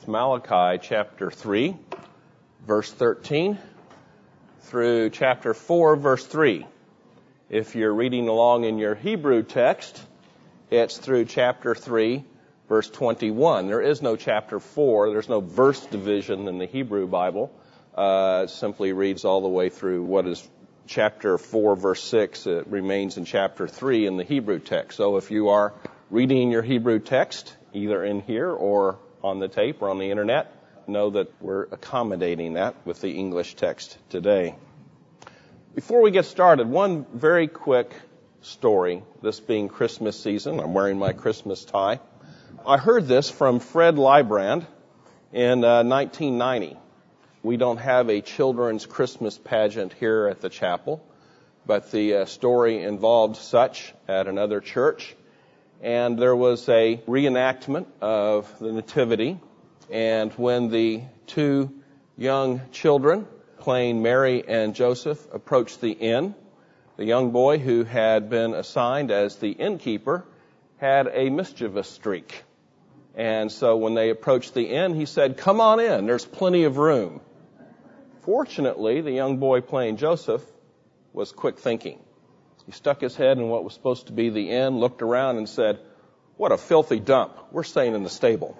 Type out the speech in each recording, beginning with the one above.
Malachi chapter 3, verse 13, through chapter 4, verse 3. If you're reading along in your Hebrew text, it's through chapter 3, verse 21. There is no chapter 4. There's no verse division in the Hebrew Bible. It simply reads all the way through what is chapter 4, verse 6. It remains in chapter 3 in the Hebrew text. So if you are reading your Hebrew text, either in here or on the tape or on the internet, know that we're accommodating that with the English text today. Before we get started, one very quick story, this being Christmas season. I'm wearing my Christmas tie. I heard this from Fred Lybrand in 1990. We don't have a children's Christmas pageant here at the chapel, but the story involved such at another church. And there was a reenactment of the Nativity. And when the two young children playing Mary and Joseph approached the inn, the young boy who had been assigned as the innkeeper had a mischievous streak. And so when they approached the inn, he said, "Come on in, there's plenty of room." Fortunately, the young boy playing Joseph was quick thinking. He stuck his head in what was supposed to be the inn, looked around and said, "What a filthy dump. We're staying in the stable."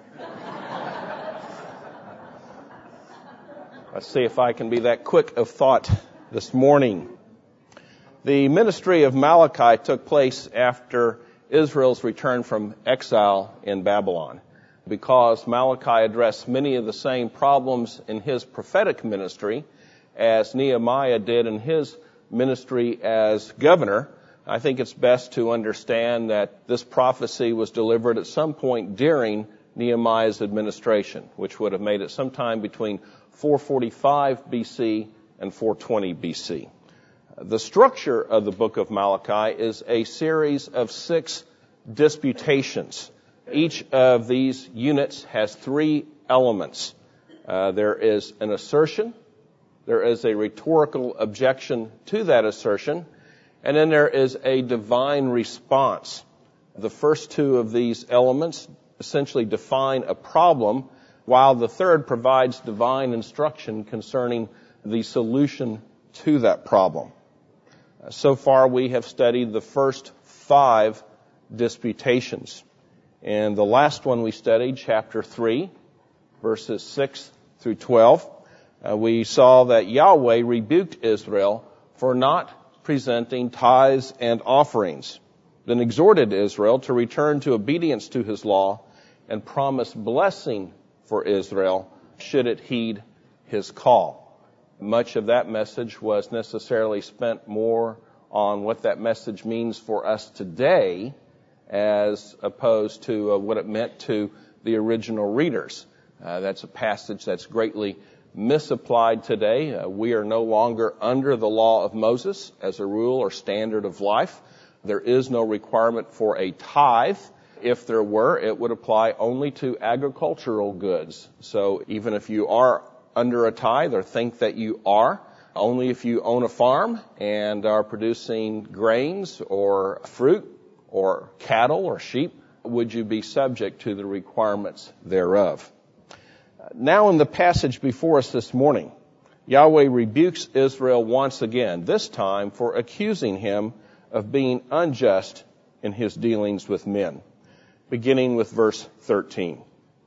Let's see if I can be that quick of thought this morning. The ministry of Malachi took place after Israel's return from exile in Babylon. Because Malachi addressed many of the same problems in his prophetic ministry as Nehemiah did in his ministry as governor, I think it's best to understand that this prophecy was delivered at some point during Nehemiah's administration, which would have made it sometime between 445 BC and 420 BC. The structure of the book of Malachi is a series of 6 disputations. Each of these units has 3 elements. There is an assertion, there is a rhetorical objection to that assertion, and then there is a divine response. The first 2 of these elements essentially define a problem, while the third provides divine instruction concerning the solution to that problem. So far, we have studied the first 5 disputations. And the last one we studied, chapter 3, verses 6 through 12, we saw that Yahweh rebuked Israel for not presenting tithes and offerings, then exhorted Israel to return to obedience to his law and promised blessing for Israel should it heed his call. Much of that message was necessarily spent more on what that message means for us today as opposed to what it meant to the original readers. That's a passage that's greatly misapplied today. We are no longer under the law of Moses as a rule or standard of life. There is no requirement for a tithe. If there were, it would apply only to agricultural goods. So even if you are under a tithe or think that you are, only if you own a farm and are producing grains or fruit or cattle or sheep would you be subject to the requirements thereof. Now in the passage before us this morning, Yahweh rebukes Israel once again, this time for accusing him of being unjust in his dealings with men. Beginning with verse 13.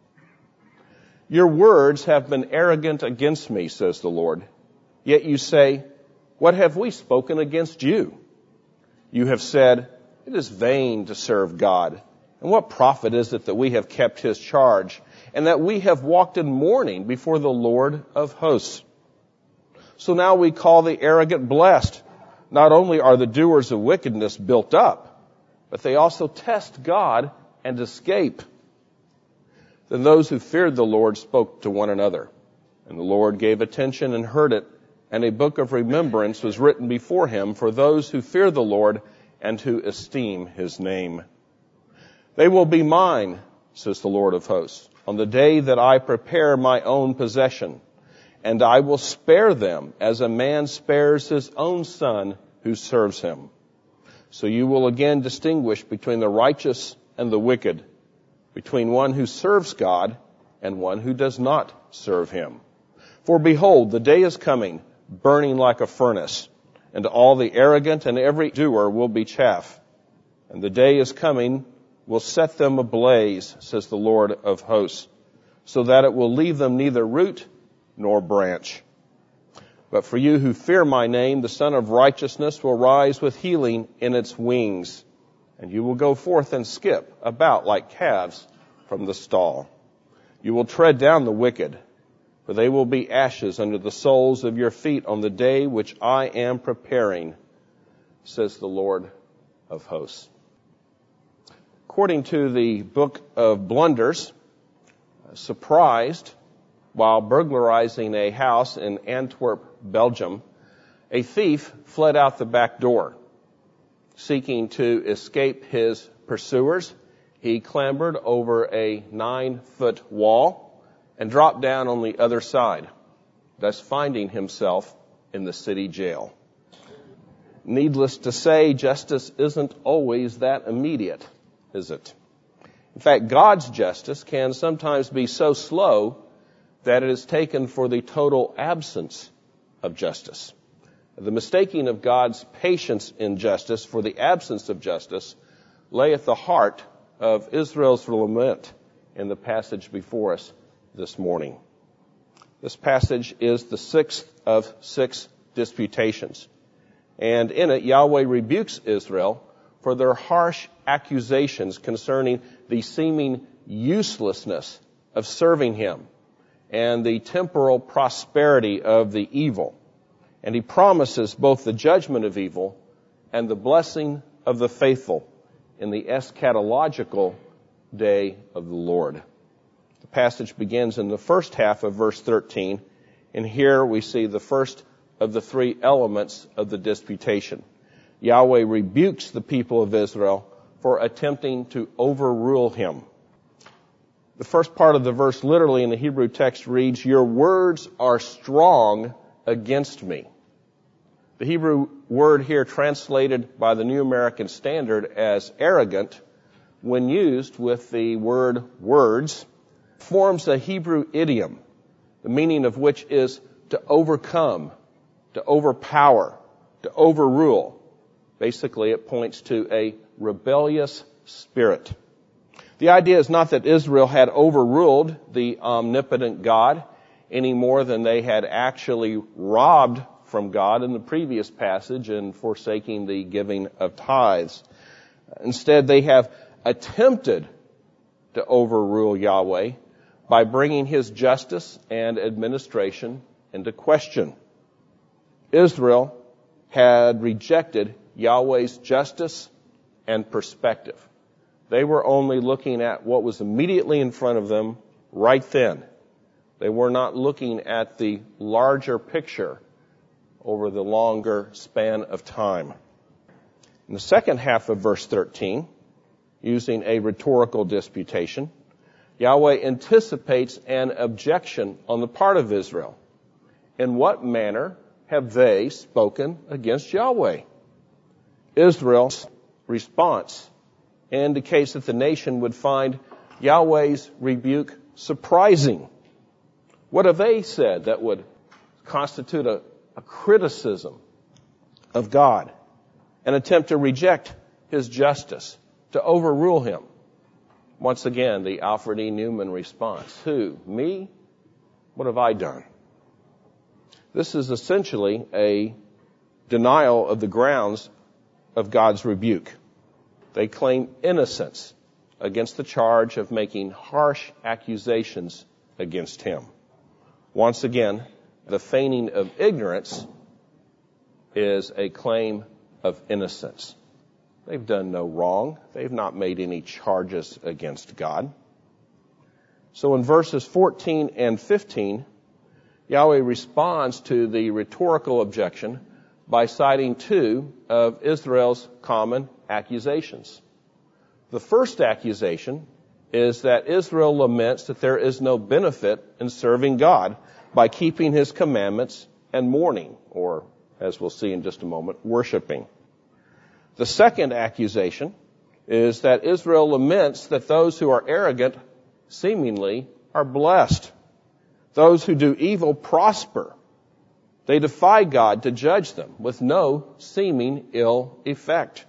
"Your words have been arrogant against me, says the Lord. Yet you say, what have we spoken against you? You have said, it is vain to serve God. And what profit is it that we have kept his charge and that we have walked in mourning before the Lord of hosts? So now we call the arrogant blessed. Not only are the doers of wickedness built up, but they also test God and escape. Then those who feared the Lord spoke to one another, and the Lord gave attention and heard it, and a book of remembrance was written before him for those who fear the Lord and who esteem his name. They will be mine, says the Lord of hosts, on the day that I prepare my own possession, and I will spare them as a man spares his own son who serves him. So you will again distinguish between the righteous and the wicked, between one who serves God and one who does not serve him. For behold, the day is coming, burning like a furnace, and all the arrogant and every doer will be chaff. And the day is coming, will set them ablaze, says the Lord of hosts, so that it will leave them neither root nor branch. But for you who fear my name, the Son of Righteousness will rise with healing in its wings, and you will go forth and skip about like calves from the stall. You will tread down the wicked, for they will be ashes under the soles of your feet on the day which I am preparing, says the Lord of hosts. According to the Book of Blunders, surprised while burglarizing a house in Antwerp, Belgium, a thief fled out the back door. Seeking to escape his pursuers, he clambered over a 9-foot wall and dropped down on the other side, thus finding himself in the city jail. Needless to say, justice isn't always that immediate, is it? In fact, God's justice can sometimes be so slow that it is taken for the total absence of justice. The mistaking of God's patience in justice for the absence of justice lay at the heart of Israel's lament in the passage before us this morning. This passage is the 6th of 6 disputations. And in it, Yahweh rebukes Israel for their harsh accusations concerning the seeming uselessness of serving him and the temporal prosperity of the evil. And he promises both the judgment of evil and the blessing of the faithful in the eschatological day of the Lord. The passage begins in the first half of verse 13, and here we see the first of the 3 elements of the disputation. Yahweh rebukes the people of Israel for attempting to overrule him. The first part of the verse literally in the Hebrew text reads, "Your words are strong against me." The Hebrew word here translated by the New American Standard as arrogant, when used with the word words, forms a Hebrew idiom, the meaning of which is to overcome, to overpower, to overrule. Basically, it points to a rebellious spirit. The idea is not that Israel had overruled the omnipotent God any more than they had actually robbed from God in the previous passage in forsaking the giving of tithes. Instead, they have attempted to overrule Yahweh by bringing his justice and administration into question. Israel had rejected Yahweh's justice and perspective. They were only looking at what was immediately in front of them right then. They were not looking at the larger picture over the longer span of time. In the second half of verse 13, using a rhetorical disputation, Yahweh anticipates an objection on the part of Israel. In what manner have they spoken against Yahweh? Israel's response indicates that the nation would find Yahweh's rebuke surprising. What have they said that would constitute a criticism of God, an attempt to reject his justice, to overrule him? Once again, the Alfred E. Newman response. Who? Me? What have I done? This is essentially a denial of the grounds of God's rebuke. They claim innocence against the charge of making harsh accusations against him. Once again, the feigning of ignorance is a claim of innocence. They've done no wrong. They've not made any charges against God. So in verses 14 and 15, Yahweh responds to the rhetorical objection by citing 2 of Israel's common accusations. The first accusation is that Israel laments that there is no benefit in serving God by keeping his commandments and mourning, or, as we'll see in just a moment, worshiping. The second accusation is that Israel laments that those who are arrogant seemingly are blessed. Those who do evil prosper. They defy God to judge them with no seeming ill effect.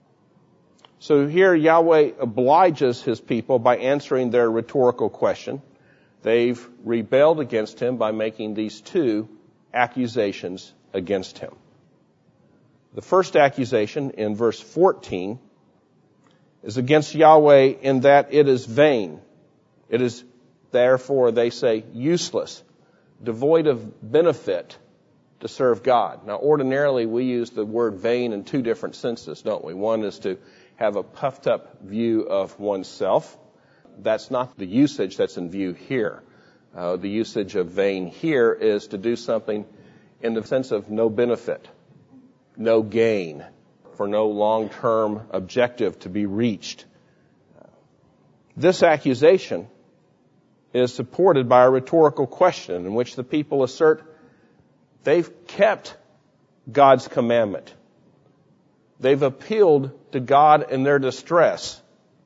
So here Yahweh obliges his people by answering their rhetorical question. They've rebelled against him by making these two accusations against him. The first accusation in verse 14 is against Yahweh in that it is vain. It is therefore, they say, useless, devoid of benefit to serve God. Now, ordinarily, we use the word vain in two different senses, don't we? One is to have a puffed up view of oneself. That's not the usage that's in view here. The usage of vain here is to do something in the sense of no benefit, no gain, for no long-term objective to be reached. This accusation is supported by a rhetorical question in which the people assert they've kept God's commandment. They've appealed to God in their distress,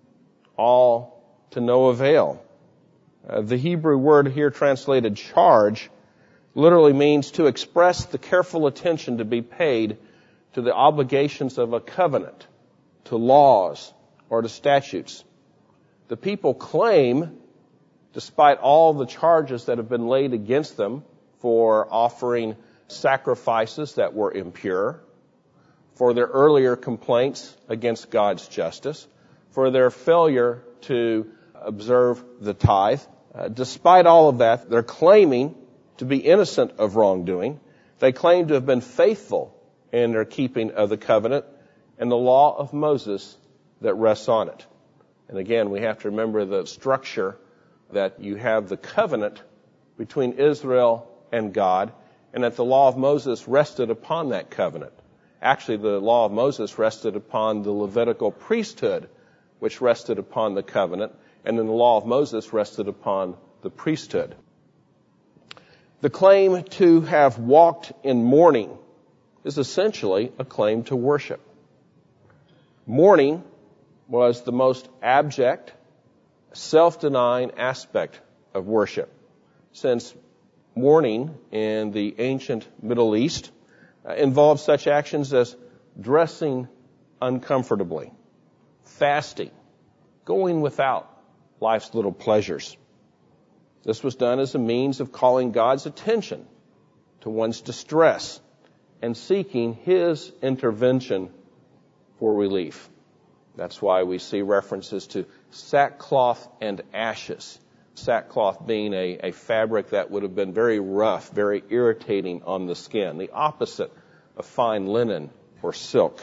all to no avail. The Hebrew word here translated charge literally means to express the careful attention to be paid to the obligations of a covenant, to laws, or to statutes. The people claim, despite all the charges that have been laid against them for offering sacrifices that were impure, for their earlier complaints against God's justice, for their failure to observe the tithe. Despite all of that, they're claiming to be innocent of wrongdoing. They claim to have been faithful in their keeping of the covenant and the law of Moses that rests on it. And again, we have to remember the structure that you have the covenant between Israel and God, and that the law of Moses rested upon that covenant. Actually, the law of Moses rested upon the Levitical priesthood, which rested upon the covenant, and then the law of Moses rested upon the priesthood. The claim to have walked in mourning is essentially a claim to worship. Mourning was the most abject, self-denying aspect of worship, since mourning in the ancient Middle East involved such actions as dressing uncomfortably, fasting, going without life's little pleasures. This was done as a means of calling God's attention to one's distress and seeking his intervention for relief. That's why we see references to sackcloth and ashes. Sackcloth being a fabric that would have been very rough, very irritating on the skin, the opposite of fine linen or silk.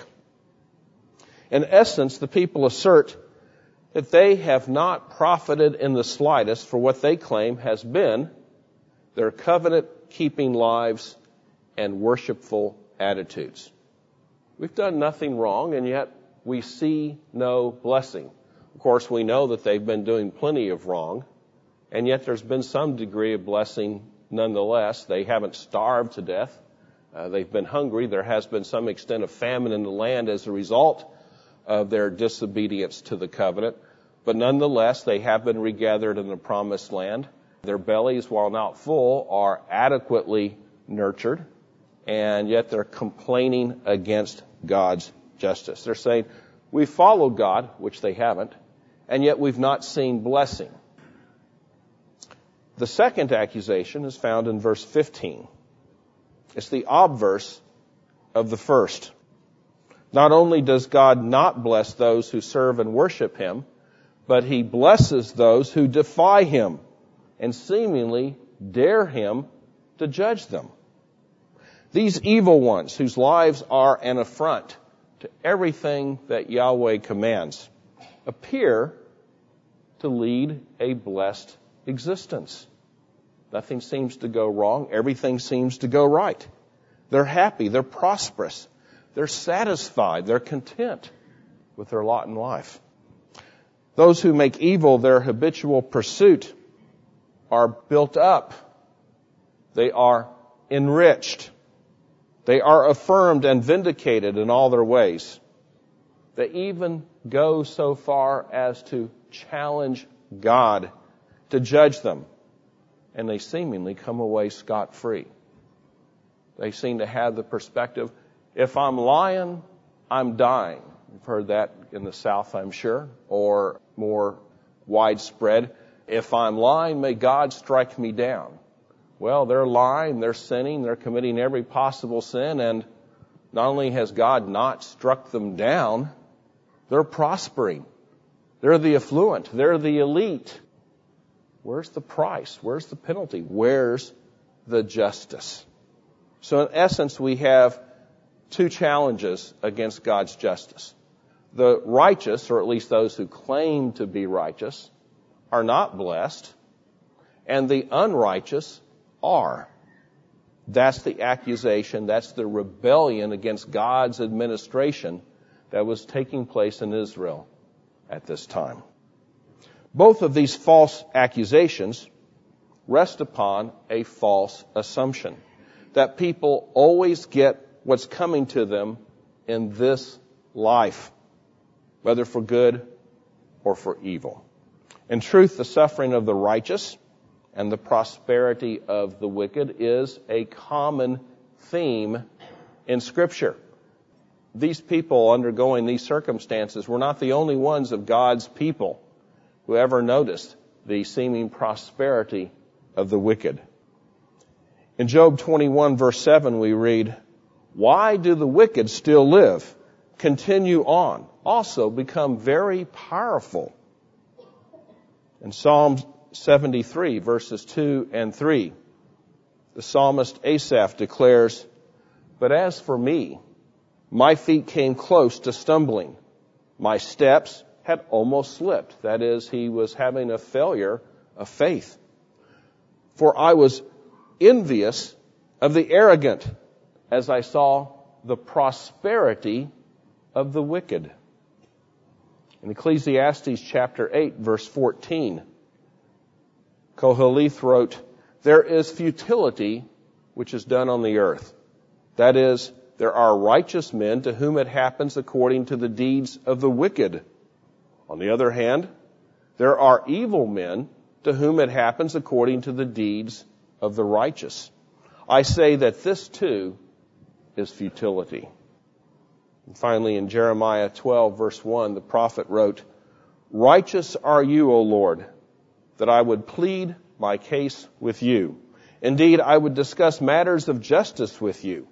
In essence, the people assert that they have not profited in the slightest for what they claim has been their covenant-keeping lives and worshipful attitudes. We've done nothing wrong, and yet we see no blessing. Of course, we know that they've been doing plenty of wrong, and yet there's been some degree of blessing nonetheless. They haven't starved to death. They've been hungry. There has been some extent of famine in the land as a result of their disobedience to the covenant. But nonetheless, they have been regathered in the promised land. Their bellies, while not full, are adequately nurtured, and yet they're complaining against God's justice. They're saying, we follow God, which they haven't, and yet we've not seen blessing. The second accusation is found in verse 15. It's the obverse of the first. Not only does God not bless those who serve and worship him, but he blesses those who defy him and seemingly dare him to judge them. These evil ones, whose lives are an affront to everything that Yahweh commands, appear to lead a blessed existence. Nothing seems to go wrong. Everything seems to go right. They're happy. They're prosperous. They're satisfied. They're content with their lot in life. Those who make evil their habitual pursuit are built up. They are enriched. They are affirmed and vindicated in all their ways. They even go so far as to challenge God to judge them. And they seemingly come away scot-free. They seem to have the perspective, if I'm lying, I'm dying. You've heard that in the South, I'm sure, or more widespread. If I'm lying, may God strike me down. Well, they're lying, they're sinning, they're committing every possible sin, and not only has God not struck them down, they're prospering. They're the affluent. They're the elite. Where's the price? Where's the penalty? Where's the justice? So in essence, we have two challenges against God's justice. The righteous, or at least those who claim to be righteous, are not blessed, and the unrighteous are. That's the accusation, that's the rebellion against God's administration that was taking place in Israel at this time. Both of these false accusations rest upon a false assumption that people always get what's coming to them in this life, whether for good or for evil. In truth, the suffering of the righteous and the prosperity of the wicked is a common theme in Scripture. These people undergoing these circumstances were not the only ones of God's people who ever noticed the seeming prosperity of the wicked. In Job 21 verse 7 we read, "Why do the wicked still live, continue on, also become very powerful?" In Psalm 73 verses 2 and 3, the psalmist Asaph declares, "But as for me, my feet came close to stumbling. My steps had almost slipped." That is, he was having a failure of faith. "For I was envious of the arrogant as I saw the prosperity of the wicked." In Ecclesiastes chapter 8, verse 14, Koheleth wrote, "There is futility which is done on the earth. That is, there are righteous men to whom it happens according to the deeds of the wicked. On the other hand, there are evil men to whom it happens according to the deeds of the righteous. I say that this too is futility." And finally, in Jeremiah 12, verse 1, the prophet wrote, "Righteous are you, O Lord, that I would plead my case with you. Indeed, I would discuss matters of justice with you.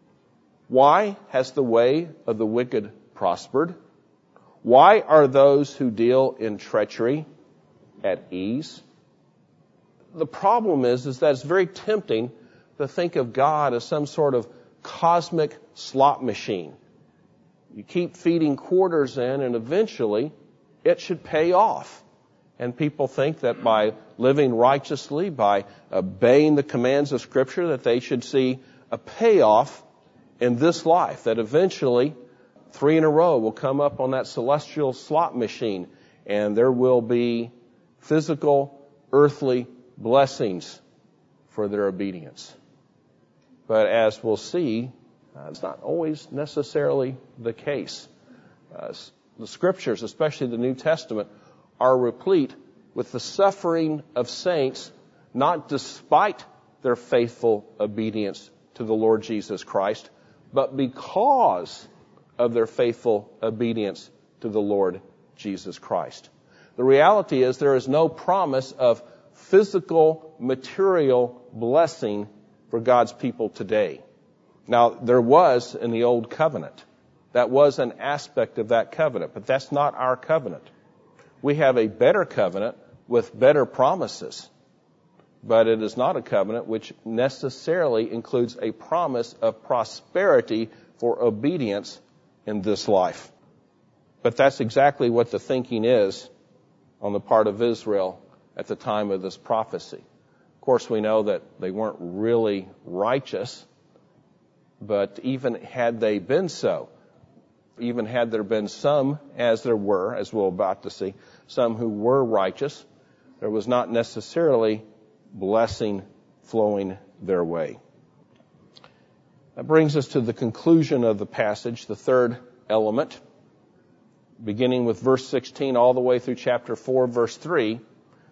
Why has the way of the wicked prospered? Why are those who deal in treachery at ease?" The problem is that it's very tempting to think of God as some sort of cosmic slot machine. You keep feeding quarters in, and eventually it should pay off. And people think that by living righteously, by obeying the commands of Scripture, that they should see a payoff in this life, that eventually 3 in a row will come up on that celestial slot machine, and there will be physical, earthly blessings for their obedience. But as we'll see, it's not always necessarily the case. The Scriptures, especially the New Testament, are replete with the suffering of saints, not despite their faithful obedience to the Lord Jesus Christ, but because of their faithful obedience to the Lord Jesus Christ. The reality is there is no promise of physical, material blessing for God's people today. Now, there was in the Old Covenant. That was an aspect of that covenant, but that's not our covenant. We have a better covenant with better promises, but it is not a covenant which necessarily includes a promise of prosperity for obedience in this life. But that's exactly what the thinking is on the part of Israel at the time of this prophecy. Of course, we know that they weren't really righteous, but even had they been so, even had there been some, as there were, as we're about to see, some who were righteous, there was not necessarily blessing flowing their way. That brings us to the conclusion of the passage, the third element. Beginning with verse 16 all the way through chapter 4, verse 3,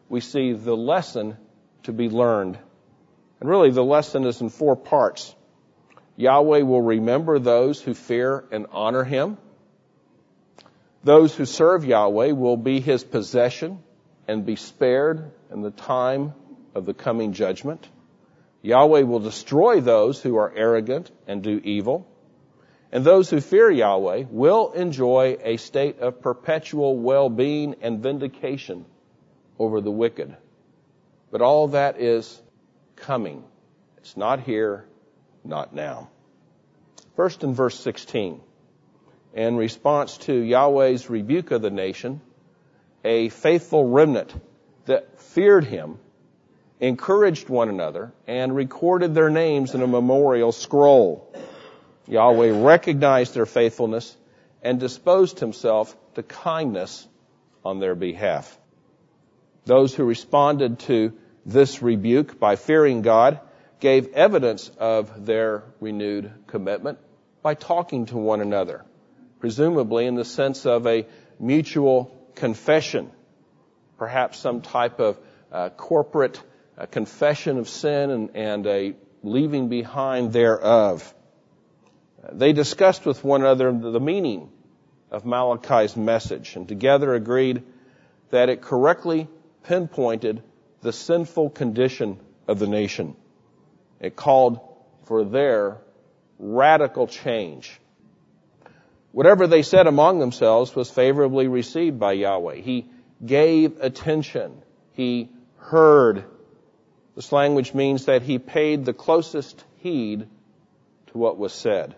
we see the lesson to be learned. And really, the lesson is in 4 parts. Yahweh will remember those who fear and honor Him. Those who serve Yahweh will be His possession and be spared in the time of the coming judgment. Yahweh will destroy those who are arrogant and do evil. And those who fear Yahweh will enjoy a state of perpetual well-being and vindication over the wicked. But all that is coming. It's not here, not now. First, in verse 16, in response to Yahweh's rebuke of the nation, a faithful remnant that feared Him encouraged one another and recorded their names in a memorial scroll. Yahweh recognized their faithfulness and disposed Himself to kindness on their behalf. Those who responded to this rebuke by fearing God gave evidence of their renewed commitment by talking to one another, presumably in the sense of a mutual confession, perhaps some type of corporate confession of sin and a leaving behind thereof. They discussed with one another the meaning of Malachi's message and together agreed that it correctly pinpointed the sinful condition of the nation. It called for their radical change. Whatever they said among themselves was favorably received by Yahweh. He gave attention. He heard. This language means that He paid the closest heed to what was said.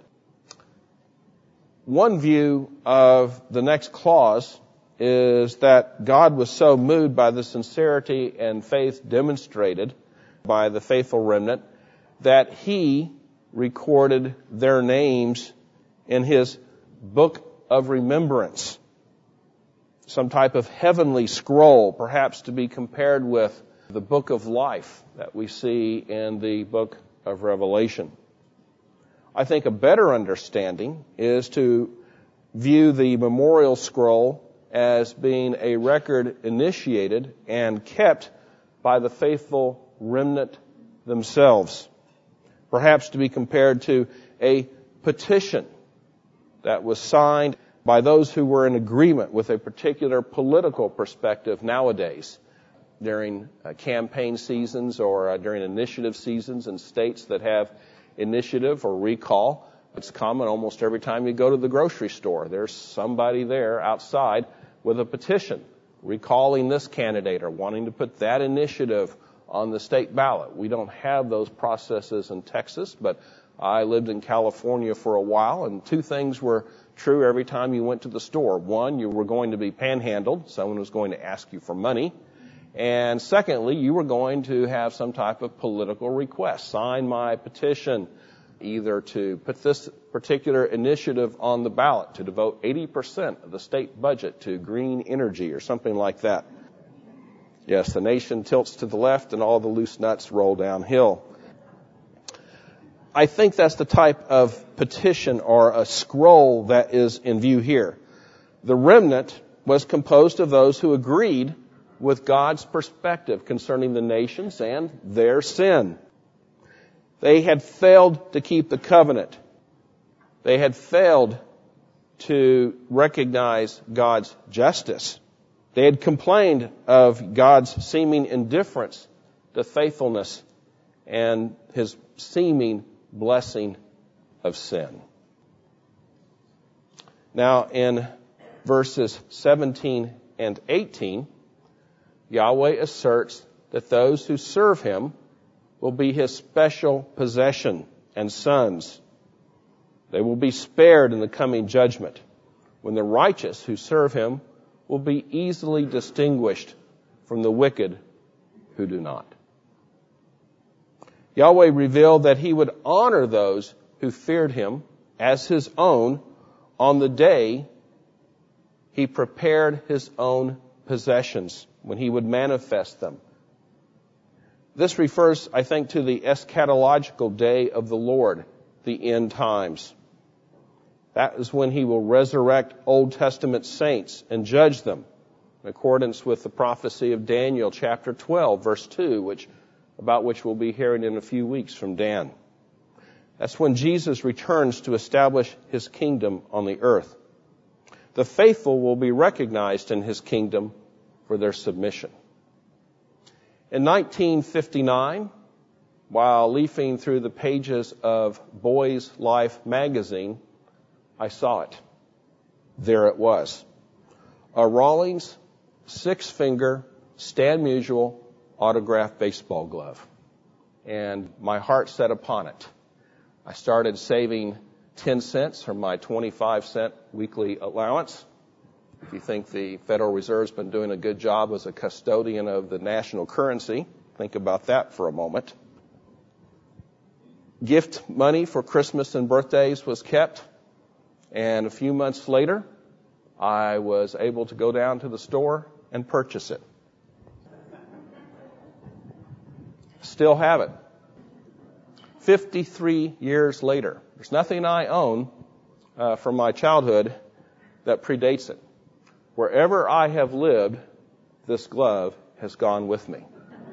One view of the next clause is that God was so moved by the sincerity and faith demonstrated by the faithful remnant that He recorded their names in His book of remembrance, some type of heavenly scroll, perhaps to be compared with the book of life that we see in the book of Revelation. I think a better understanding is to view the memorial scroll as being a record initiated and kept by the faithful remnant themselves, perhaps to be compared to a petition that was signed by those who were in agreement with a particular political perspective nowadays during campaign seasons or during initiative seasons in states that have initiative or recall. It's common almost every time you go to the grocery store. There's somebody there outside with a petition recalling this candidate or wanting to put that initiative on the state ballot. We don't have those processes in Texas, but I lived in California for a while, and 2 things were true every time you went to the store. One, you were going to be panhandled. Someone was going to ask you for money. And secondly, you were going to have some type of political request. Sign my petition, either to put this particular initiative on the ballot, to devote 80% of the state budget to green energy or something like that. Yes, the nation tilts to the left and all the loose nuts roll downhill. I think that's the type of petition or a scroll that is in view here. The remnant was composed of those who agreed with God's perspective concerning the nations and their sin. They had failed to keep the covenant. They had failed to recognize God's justice. They had complained of God's seeming indifference to faithfulness and His seeming blessing of sin. Now, in verses 17 and 18, Yahweh asserts that those who serve Him will be His special possession and sons. They will be spared in the coming judgment, when the righteous who serve Him will be easily distinguished from the wicked who do not. Yahweh revealed that He would honor those who feared Him as His own on the day He prepared His own possessions, when He would manifest them. This refers, I think, to the eschatological day of the Lord, the end times. That is when He will resurrect Old Testament saints and judge them in accordance with the prophecy of Daniel chapter 12, verse 2, about which we'll be hearing in a few weeks from Dan. That's when Jesus returns to establish his kingdom on the earth. The faithful will be recognized in his kingdom for their submission. In 1959, while leafing through the pages of Boy's Life magazine, I saw it. There it was. A Rawlings 6-finger Stan Musial autographed baseball glove. And my heart set upon it. I started saving 10 cents from my 25-cent weekly allowance. If you think the Federal Reserve's been doing a good job as a custodian of the national currency, think about that for a moment. Gift money for Christmas and birthdays was kept. And a few months later, I was able to go down to the store and purchase it. Still have it. 53 years later. There's nothing I own from my childhood that predates it. Wherever I have lived, this glove has gone with me.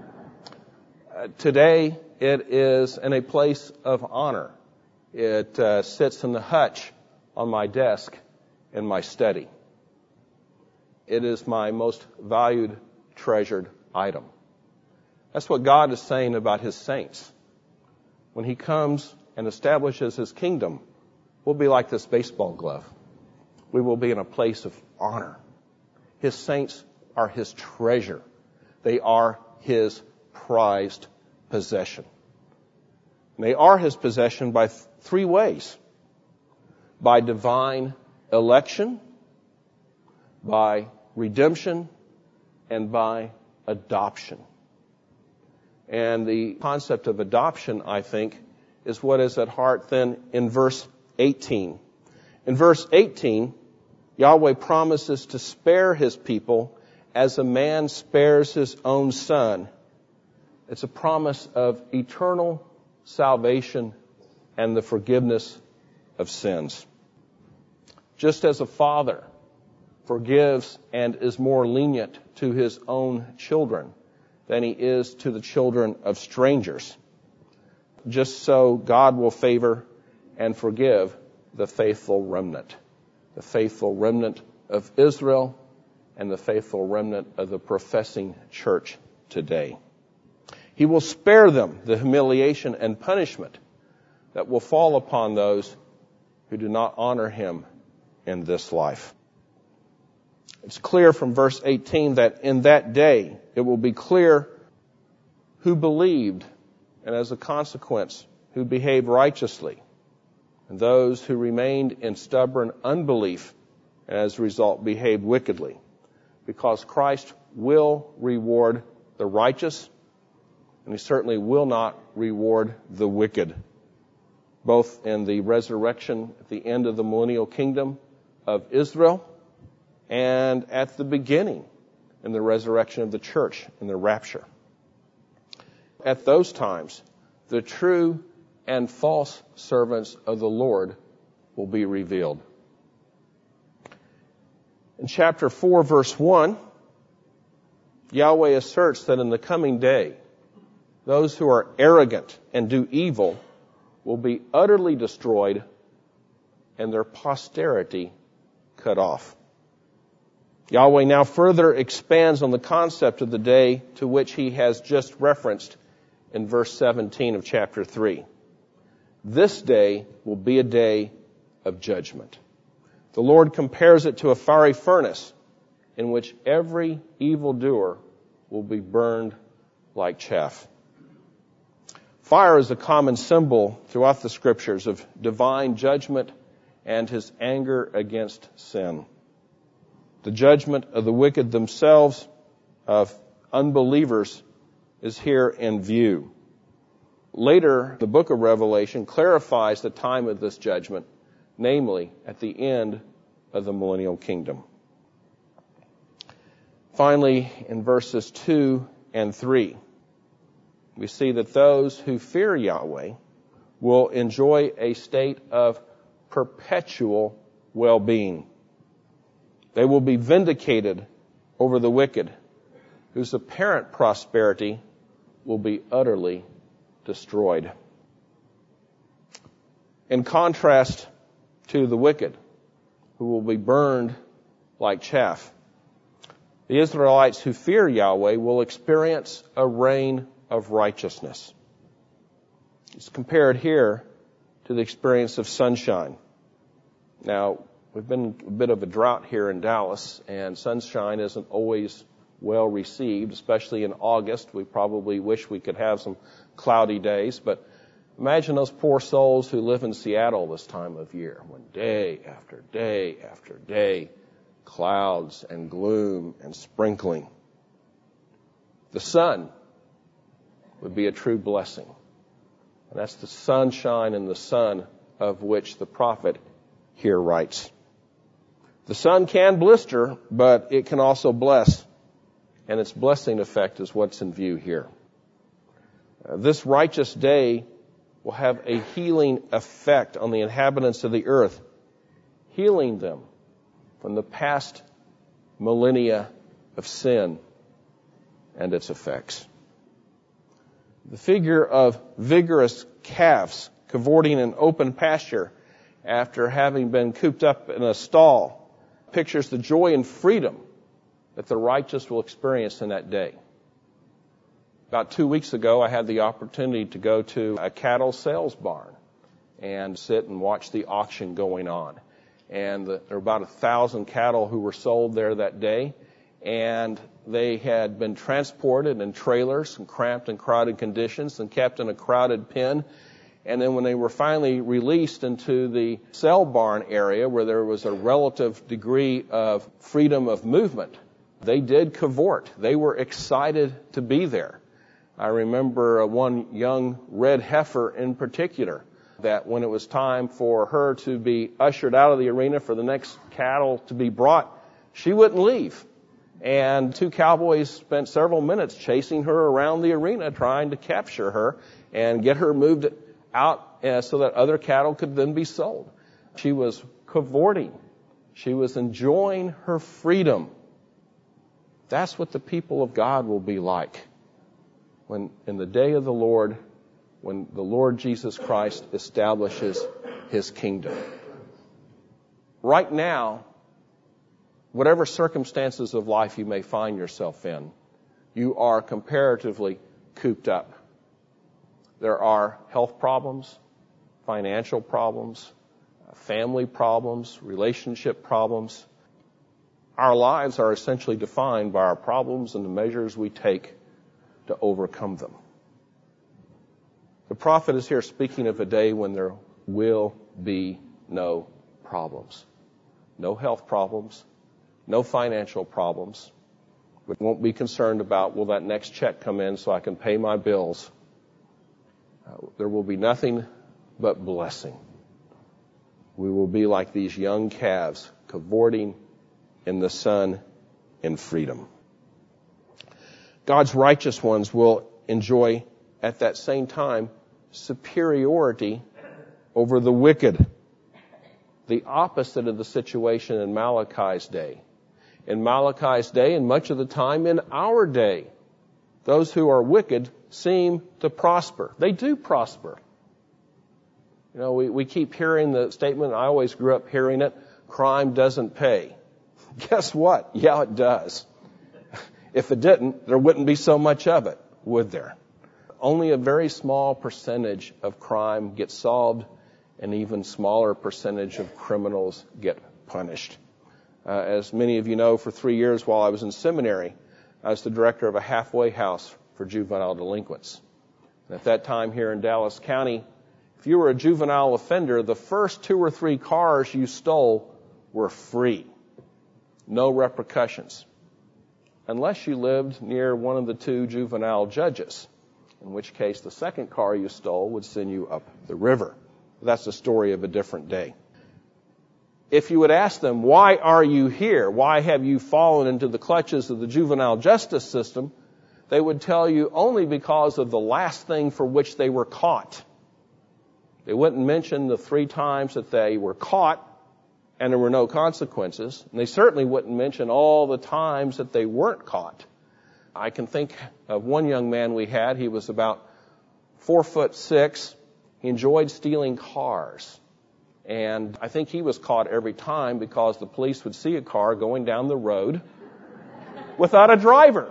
Today, it is in a place of honor. It sits in the hutch on my desk in my study. It is my most valued, treasured item. That's what God is saying about his saints. When he comes and establishes his kingdom, we'll be like this baseball glove. We will be in a place of honor. His saints are his treasure. They are his prized possession. And they are his possession by three ways. By divine election, by redemption, and by adoption. And the concept of adoption, I think, is what is at heart then in verse 18. In verse 18, Yahweh promises to spare his people as a man spares his own son. It's a promise of eternal salvation and the forgiveness of sins. Just as a father forgives and is more lenient to his own children than he is to the children of strangers, just so God will favor and forgive the faithful remnant of Israel and the faithful remnant of the professing church today. He will spare them the humiliation and punishment that will fall upon those who do not honor him in this life. It's clear from verse 18 that in that day it will be clear who believed and as a consequence who behaved righteously, and those who remained in stubborn unbelief and as a result behaved wickedly, because Christ will reward the righteous and he certainly will not reward the wicked, both in the resurrection at the end of the millennial kingdom of Israel and at the beginning in the resurrection of the church in the rapture. At those times, the true and false servants of the Lord will be revealed. In chapter 4, verse 1, Yahweh asserts that in the coming day, those who are arrogant and do evil will be utterly destroyed and their posterity cut off. Yahweh now further expands on the concept of the day to which he has just referenced in verse 17 of chapter 3. This day will be a day of judgment. The Lord compares it to a fiery furnace in which every evildoer will be burned like chaff. Fire is a common symbol throughout the scriptures of divine judgment and his anger against sin. The judgment of the wicked themselves, of unbelievers, is here in view. Later, the book of Revelation clarifies the time of this judgment, namely at the end of the millennial kingdom. Finally, in verses 2 and 3, we see that those who fear Yahweh will enjoy a state of perpetual well-being. They will be vindicated over the wicked, whose apparent prosperity will be utterly destroyed. In contrast to the wicked, who will be burned like chaff, the Israelites who fear Yahweh will experience a reign of righteousness. It's compared here to the experience of sunshine. Now, we've been a bit of a drought here in Dallas, and sunshine isn't always well received, especially in August. We probably wish we could have some cloudy days, but imagine those poor souls who live in Seattle this time of year, when day after day after day, clouds and gloom and sprinkling. The sun would be a true blessing. And that's the sunshine and the sun of which the prophet here writes. The sun can blister, but it can also bless. And its blessing effect is what's in view here. This righteous day will have a healing effect on the inhabitants of the earth, healing them from the past millennia of sin and its effects. The figure of vigorous calves cavorting in open pasture after having been cooped up in a stall pictures the joy and freedom that the righteous will experience in that day. About 2 weeks ago, I had the opportunity to go to a cattle sales barn and sit and watch the auction going on. And there were about 1,000 cattle who were sold there that day. And they had been transported in trailers in cramped and crowded conditions and kept in a crowded pen. And then when they were finally released into the sale barn area where there was a relative degree of freedom of movement, they did cavort. They were excited to be there. I remember one young red heifer in particular, that when it was time for her to be ushered out of the arena for the next cattle to be brought, she wouldn't leave. And 2 cowboys spent several minutes chasing her around the arena trying to capture her and get her moved out so that other cattle could then be sold. She was cavorting. She was enjoying her freedom. That's what the people of God will be like when in the day of the Lord, when the Lord Jesus Christ establishes His kingdom. Right now, whatever circumstances of life you may find yourself in, you are comparatively cooped up. There are health problems, financial problems, family problems, relationship problems. Our lives are essentially defined by our problems and the measures we take to overcome them. The prophet is here speaking of a day when there will be no problems. No health problems, no financial problems. We won't be concerned about, will that next check come in so I can pay my bills? There will be nothing but blessing. We will be like these young calves cavorting in the sun in freedom. God's righteous ones will enjoy at that same time superiority over the wicked. The opposite of the situation in Malachi's day. In Malachi's day, and much of the time in our day, those who are wicked seem to prosper. They do prosper. You know, we keep hearing the statement, I always grew up hearing it, crime doesn't pay. Guess what? Yeah, it does. If it didn't, there wouldn't be so much of it, would there? Only a very small percentage of crime gets solved, and even smaller percentage of criminals get punished. As many of you know, for 3 years while I was in seminary, I was the director of a halfway house for juvenile delinquents. And at that time here in Dallas County, if you were a juvenile offender, the first 2 or 3 cars you stole were free. No repercussions. Unless you lived near one of the 2 juvenile judges, in which case the second car you stole would send you up the river. That's the story of a different day. If you would ask them, why are you here? Why have you fallen into the clutches of the juvenile justice system? They would tell you only because of the last thing for which they were caught. They wouldn't mention the 3 times that they were caught and there were no consequences. And they certainly wouldn't mention all the times that they weren't caught. I can think of one young man we had. He was about 4'6". He enjoyed stealing cars. And I think he was caught every time because the police would see a car going down the road without a driver.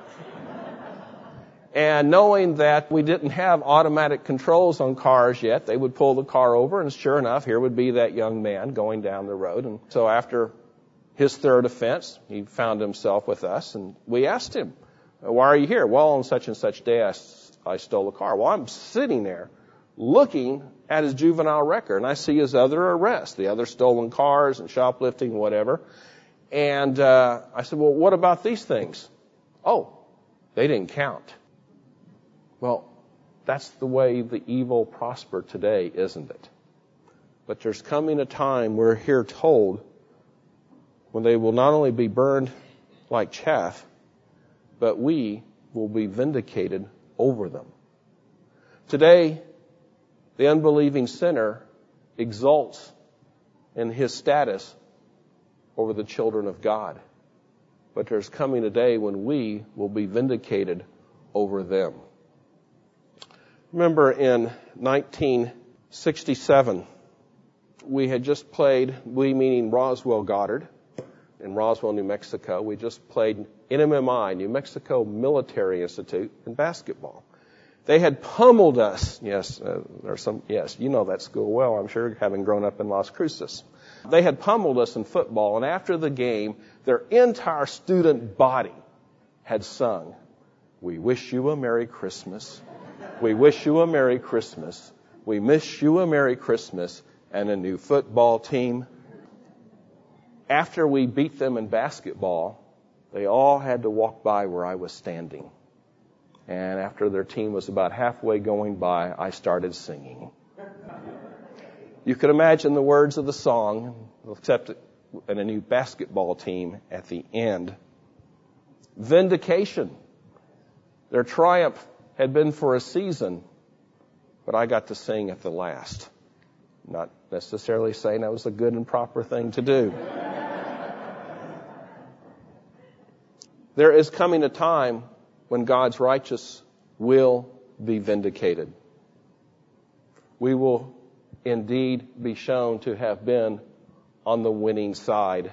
And knowing that we didn't have automatic controls on cars yet, they would pull the car over, and sure enough, here would be that young man going down the road. And so after his third offense, he found himself with us, and we asked him, "Why are you here?" "Well, on such and such day, I stole a car." Well, I'm sitting there looking at his juvenile record, and I see his other arrests, the other stolen cars and shoplifting, whatever. And I said, "Well, what about these things?" "Oh, they didn't count." Well, that's the way the evil prosper today, isn't it? But there's coming a time, we're here told, when they will not only be burned like chaff, but we will be vindicated over them. Today, the unbelieving sinner exalts in his status over the children of God. But there's coming a day when we will be vindicated over them. Remember in 1967, we had just played, we meaning Roswell Goddard, in Roswell, New Mexico. We just played NMMI, New Mexico Military Institute, in basketball. They had pummeled us. Yes, you know that school well, I'm sure, having grown up in Las Cruces. They had pummeled us in football, and after the game, their entire student body had sung, "We wish you a Merry Christmas. We wish you a Merry Christmas. We miss you a Merry Christmas and a new football team." After we beat them in basketball, they all had to walk by where I was standing. And after their team was about halfway going by, I started singing. You could imagine the words of the song, except in a new basketball team at the end. Vindication. Their triumph had been for a season, but I got to sing at the last. Not necessarily saying that was a good and proper thing to do. There is coming a time when God's righteous will be vindicated. We will indeed be shown to have been on the winning side.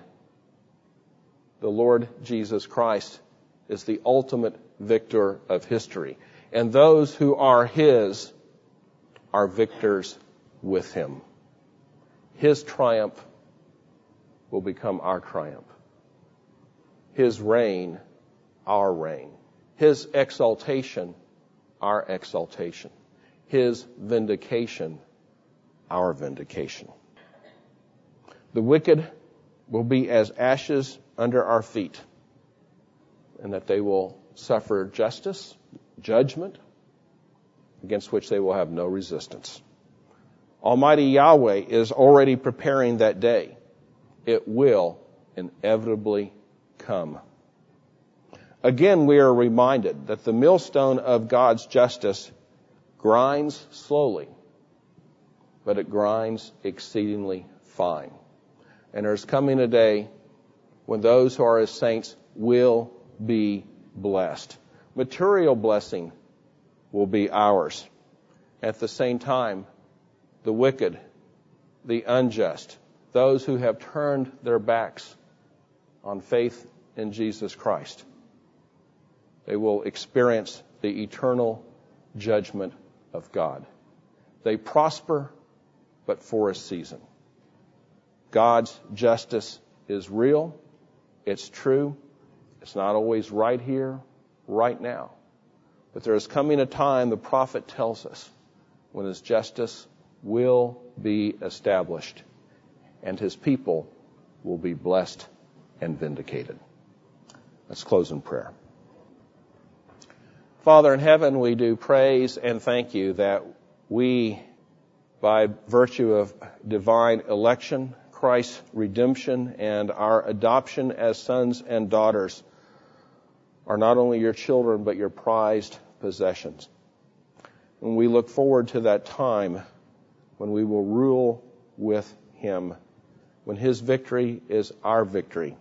The Lord Jesus Christ is the ultimate victor of history. And those who are His are victors with Him. His triumph will become our triumph. His reign, our reign. His exaltation, our exaltation. His vindication, our vindication. The wicked will be as ashes under our feet, and that they will suffer justice, judgment, against which they will have no resistance. Almighty Yahweh is already preparing that day. It will inevitably come. Again, we are reminded that the millstone of God's justice grinds slowly, but it grinds exceedingly fine. And there's coming a day when those who are His saints will be blessed. Material blessing will be ours. At the same time, the wicked, the unjust, those who have turned their backs on faith in Jesus Christ, they will experience the eternal judgment of God. They prosper, but for a season. God's justice is real. It's true. It's not always right here, right now. But there is coming a time, the prophet tells us, when His justice will be established and His people will be blessed and vindicated. Let's close in prayer. Father in heaven, we do praise and thank You that we, by virtue of divine election, Christ's redemption, and our adoption as sons and daughters, are not only Your children, but Your prized possessions. And we look forward to that time when we will rule with Him when His victory is our victory.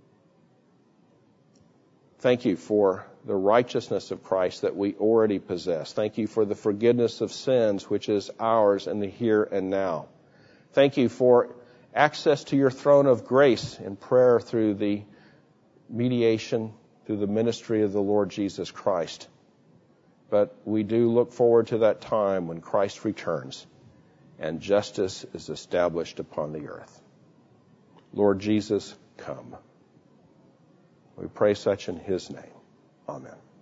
Thank you for the righteousness of Christ that we already possess. Thank you for the forgiveness of sins, which is ours in the here and now. Thank you for access to your throne of grace in prayer through the mediation, through the ministry of the Lord Jesus Christ. But we do look forward to that time when Christ returns and justice is established upon the earth. Lord Jesus, come. We pray such in His name. Amen.